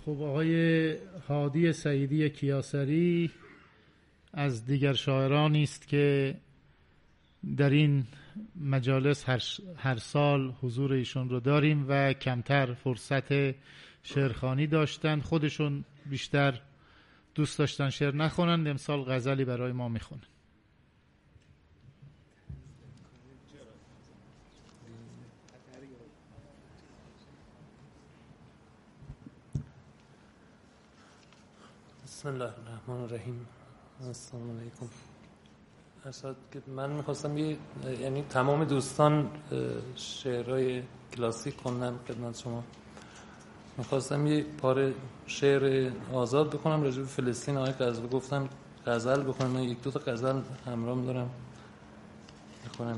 خب آقای هادی سعیدی کیاسری از دیگر شاعرانی است که در این مجالس هر سال حضور ایشون رو داریم و کمتر فرصت شعرخوانی داشتن. خودشون بیشتر دوست داشتن شعر نخونند، امسال غزلی برای ما میخونن. بسم الله الرحمن الرحیم. السلام علیکم. ارشد که من میخواستم یعنی تمام دوستان شعرهای کلاسیک خوندن خدمت شما. میخواستم یه پاره شعر آزاد بکنم راجع به فلسطین. آقای قزوی گفتن غزل بکنم، من یک دو تا غزل همراهم دارم میخونم.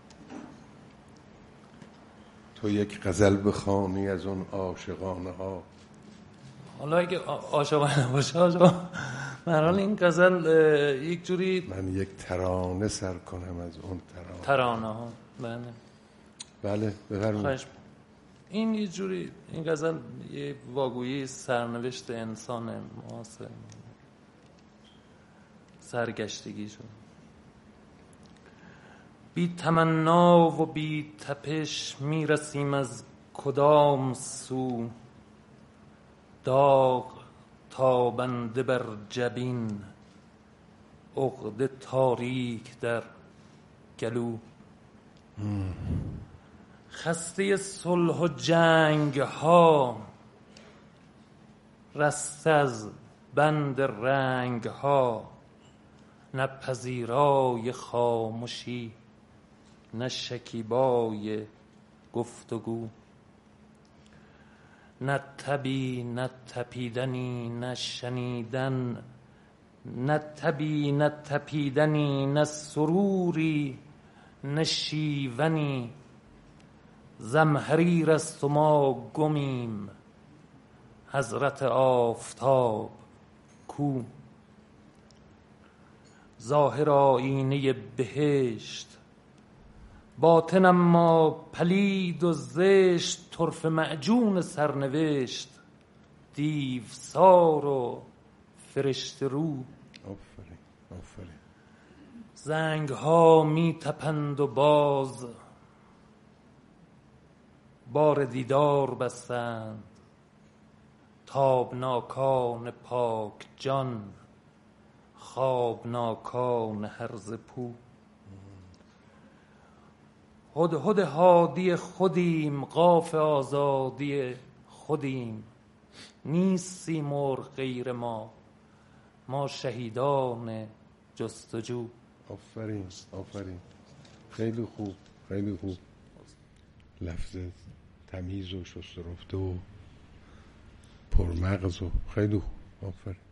تو یک غزل بخوانی از اون عاشقانه ها. حالا اگه عاشقانه باشه من این غزل یک جوری من یک ترانه سر کنم از اون ترانه ها. بله بفرمایید. این یه جوری این غزل یه واگویی سرنوشت انسان معاصر، سرگشتگی شد. بی تمنا و بی تپش میرسیم از کدام سو، داغ تابنده بر جبین، عقده تاریک در گلو. خسته صلح و جنگ ها، رسته از بند رنگ ها، نه پذیرای خاموشی نه شکیبای گفتگو. نه تبی نه تپیدنی نه شنیدن، نه تبی نه تپیدنی نه سروری نه شیونی. زمهریر است و ما گمیم، حضرت آفتاب کو. ظاهر آیینه بهشت، باطن اما پلید و زشت. طرف معجون سرنوشت، دیوسار و فرشته رو. آفرین. زنگ ها می تپند و باز بار دیدار بستند. تابناکان پاک جان، خوابناکان هرزه پو. هدهد هادی خودیم، قاف آزادی خودیم. نیست سیمرغ غیر ما شهیدان جستجو. آفرین. خیلی خوب. لفظ تمیز و شست و رفته و پرمغز و خیلی خوب. آفرین.